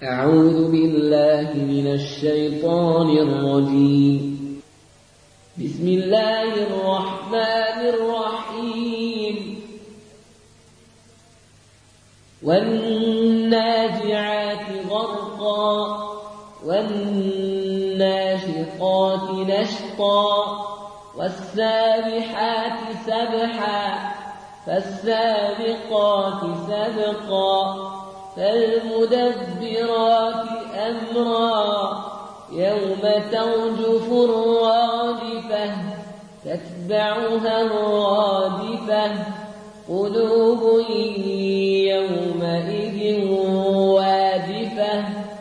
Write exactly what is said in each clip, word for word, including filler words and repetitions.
أعوذ بالله من الشيطان الرجيم. بسم الله الرحمن الرحيم. والنازعات غرقا والناشطات نشطا والسابحات سبحا فالسابقات سبقا فالمدبرات أمرا يوم ترجف الرادفة تتبعها الرادفة قلوب يومئذ واجفة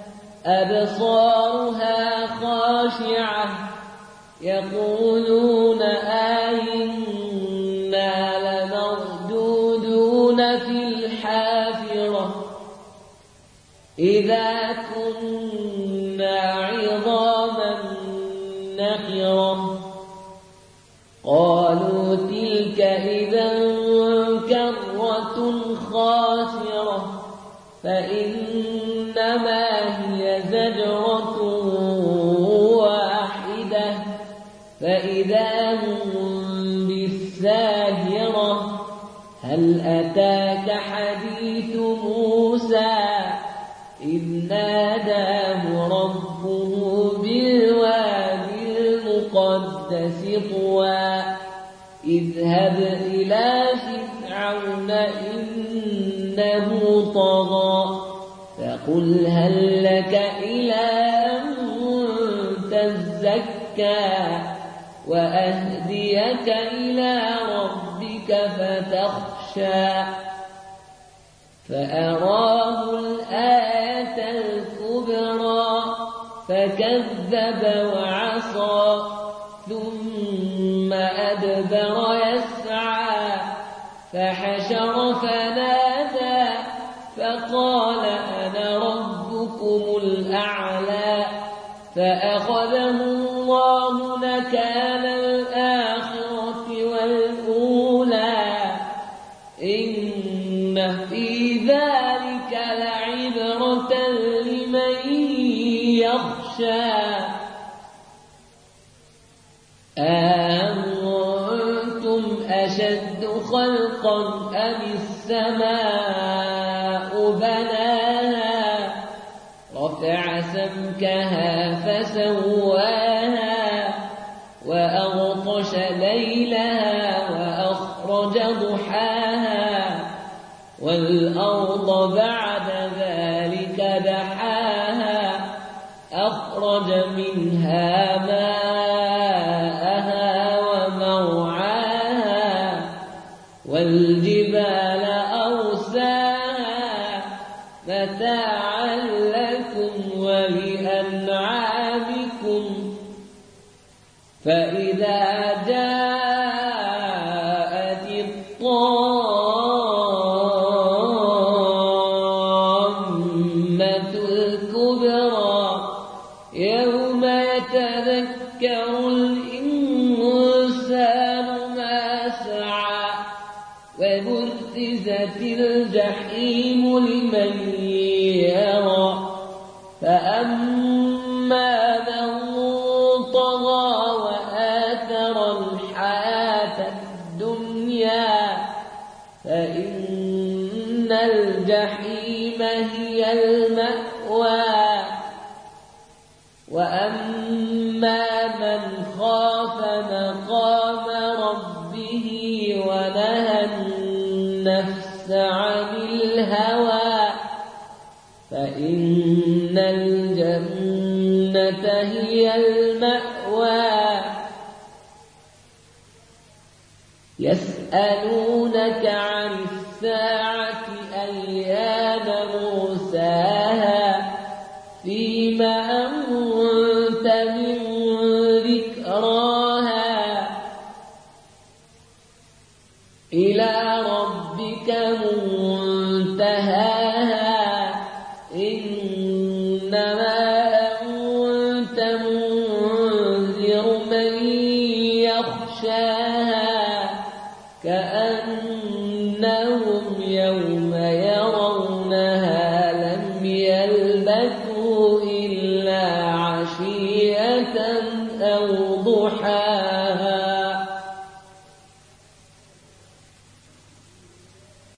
أبصارها خاشعة يقولون آئنا لمردودون في الحافرة إذا كنا عظاما نخرة قالوا تلك إذا كرة خاسرة فإنما هي زجرة واحدة فإذا هم بالساهرة هل أتاك حديث موسى إذ ناداه ربه بالوادي المقدس طوى اذهب إلى فرعون إنه طغى فقل هل لك إلى أن تزكى وأهديك إلى ربك فتخشى فأراه الآية الكبرى فكذب وعصى ثم أدبر يسعى فحشر فنادى فقال أنا ربكم الأعلى فأخذه الله نكال الآخرة والأولى إن في ذلك لعبرة لمن يخشى أأنتم أشد خلقا أم السماء بناها رفع سمكها فسواها وأغطش ليلها وأخرج ضحاها والأرض بعد ذلك دحاها أخرج منها ماءها ومرعاها والجبال أرساها متاعا لكم ولأنعامكم فإذا جاءت الطامة الكبرى يوم يتذكر الإنسان ما سعى وبرزت الجحيم لمن يرى فأما من طغى وآثر الحياة الدنيا فإن الجحيم هي المأوى وأما من خاف مقام ربه ونهى النفس عن الهوى فإن الجنة هي المأوى يسألونك عن الساعة أيان مرساها فيما أنت من ذكراها إلى ربك منتهاها إنما أنت منذر من يخشاها كأنهم يوم يرونها لم يلبثوا عشية أو ضحاها